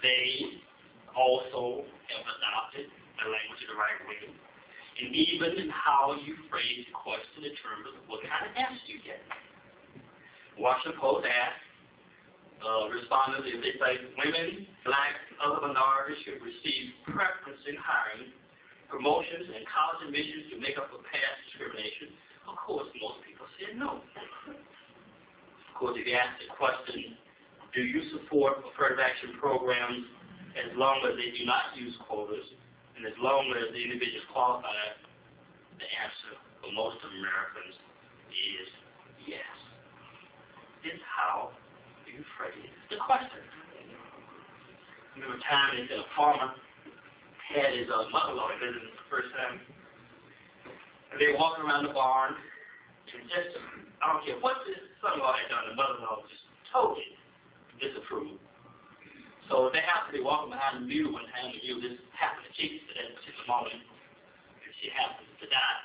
they also have adopted the language the right way. And even in how you phrase the question determines what kind of answer you get. Washington Post asked respondents if they say women, blacks, and other minorities should receive preference in hiring, promotions, and college admissions to make up for past discrimination. Of course, most people said no. Of course, if you ask the question, do you support affirmative action programs as long as they do not use quotas and as long as the individual is qualified, the answer for most Americans is yes. This is how you phrase the question. Remember a time that a farmer had his mother-in-law visiting the first time. And they were walking around the barn, and just, I don't care what the son-in-law had done, the mother-in-law was just totally disapproved. So they happened to be walking behind the mule one time, the mule just happened to kick at that particular moment, and she happened to die.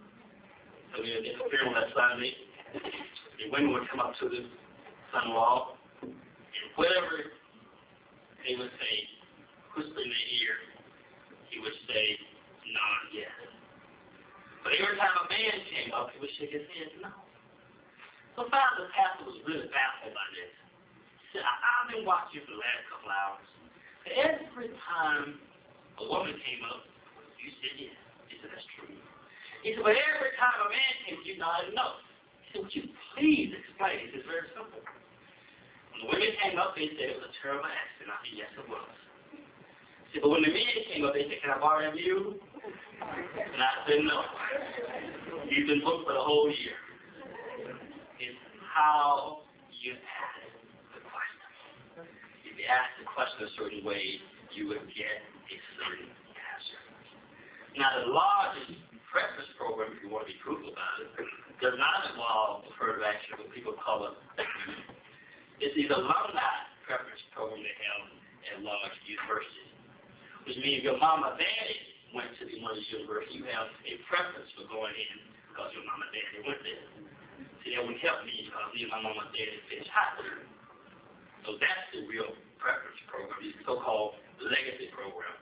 So they interfered with that Sunday. The women would come up to the son-in-law, and whatever they would say, whisper in their ear, he would say, "Nah, yes." But every time a man came up, he would shake his head, "No." So finally, the pastor was really baffled by this. He said, "I've been watching you for the last couple hours. Every time a woman came up, you said yes." He said, "That's true." He said, "But every time a man came up, you nodded no." He said, "Would you please explain? It's very simple." When the women came up, they said it was a terrible accident. I said, "Yes, it was." He said, "But when the men came up, they said, 'Can I borrow a mule?' And I said, 'No. You've been booked for the whole year.'" It's how you ask the question. If you ask the question a certain way, you would get a certain answer. Now, the largest preference program, if you want to be truthful about it, does not involve affirmative action for people of color. It's the alumni preference program they have at large universities, which means your mama and daddy went to one of these universities, you have a preference for going in because your mama and daddy went there. See, that would help me because me and my mama and daddy finished high school. So that's the real preference program, the so-called legacy program.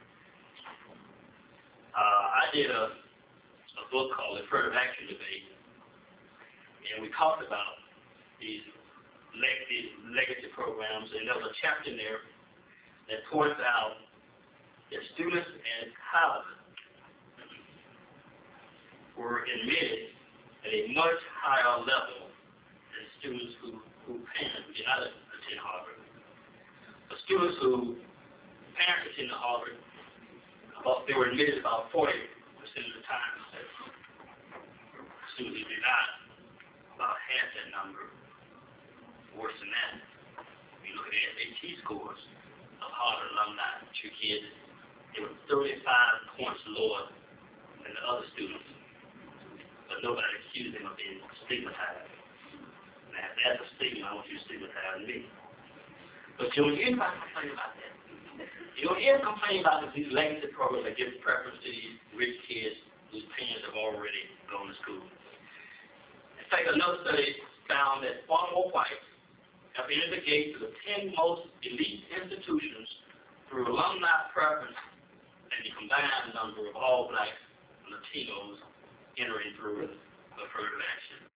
I did a book called Affirmative Action Debate, and we talked about these legacy programs, and there was a chapter in there that points out that students at college were admitted at a much higher level than students who parents did not attend Harvard. The students who parents attended Harvard, they were admitted about 40% of the time. Students who did not, about half that number. Worse than that, when you look at the SAT scores of Harvard alumni, 2 kids, they were 35 points lower than the other students. But nobody accused them of being stigmatized. Now, if that's a stigma, I want you to stigmatize me. But you don't hear anybody complain about that. You don't hear them complain about these legacy programs that give preference to these rich kids whose parents have already gone to school. In fact, another study found that far more whites have entered the gate to the 10 most elite institutions through alumni preference than the combined number of all blacks and Latinos entering through affirmative action.